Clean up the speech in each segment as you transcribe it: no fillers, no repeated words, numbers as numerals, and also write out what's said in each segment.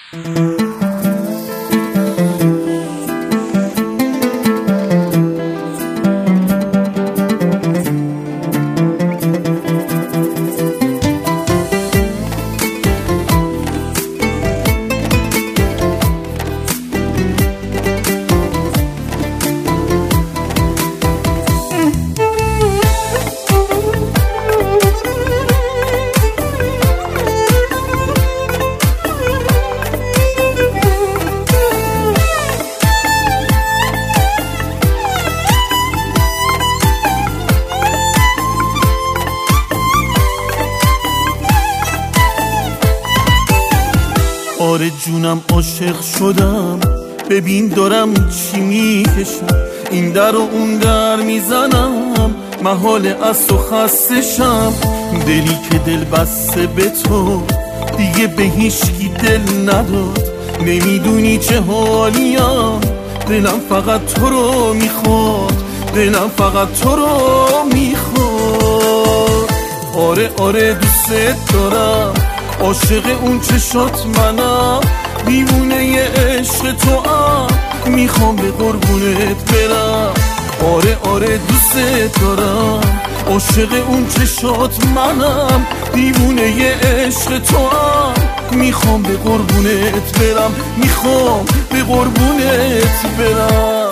آره جونم عاشق شدم، ببین دارم چی میکشم، این در و اون در میزنم، محال از تو خستشم. دلی که دل بسته به تو دیگه به هیچکی دل نداد، نمیدونی چه حالیم، دلم فقط تو رو میخواد، دلم فقط تو رو میخواد. آره دوست دارم، عاشق اون چشات منم، دیوونه ی عشق تو هم، میخوام به قربونت برم. آره دوست دارم، عاشق اون چشات منم، دیوونه ی عشق تو هم، میخوام به قربونت برم، میخوام به قربونت برم.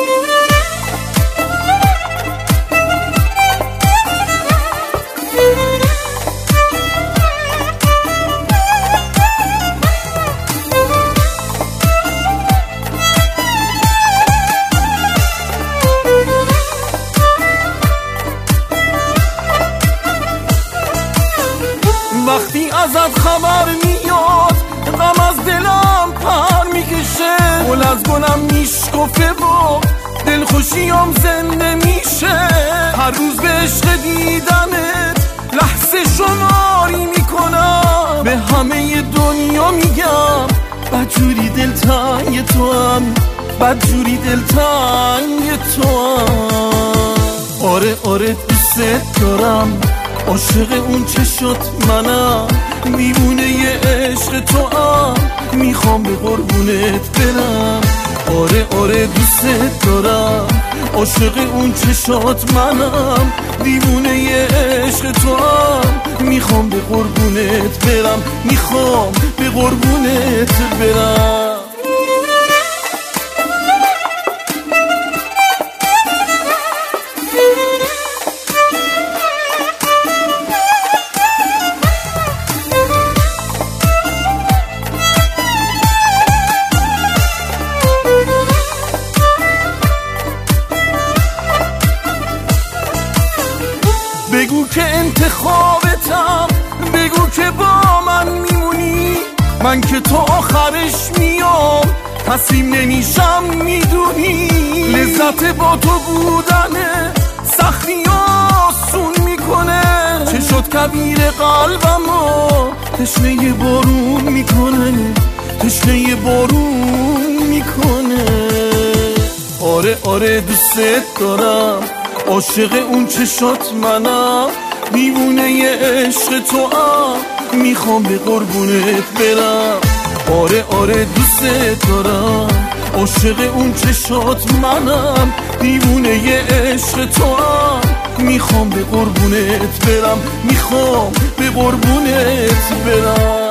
وقتی ازت خبر میاد غم از دلم پر میکشه، گل از گلم میشکفه و دلخوشیم زنده میشه. هر روز به عشق دیدنت لحظه شماری میکنم، به همه دنیا میگم بدجوری دلتنگ تو هم، بدجوری دلتنگ تو هم. آره دوست دارم، عاشق اون چشات منم، دیوونه ی عشق تو هم، میخوام به قربونت برم. آره دوست دارم، عاشق اون چشات منم، دیوونه ی عشق تو هم، میخوام به قربونت برم، میخوام به قربونت برم. بگو که انتخابتم، بگو که با من میمونی، من که تو آخرش میام، تسلیم نمیشم میدونی. لذت با تو بودنه سختی آسون میکنه، چشات کبیر قلبمو تشنه بارون میکنه، تشنه بارون میکنه. آره دوست دارم، عاشق اون چشات منم، دیوونه ی عشق تو هم، میخوام به قربونت برم. آره دوست دارم، عاشق اون چشات منم، دیوونه ی عشق تو هم، میخوام به قربونت برم، میخوام به قربونت برم.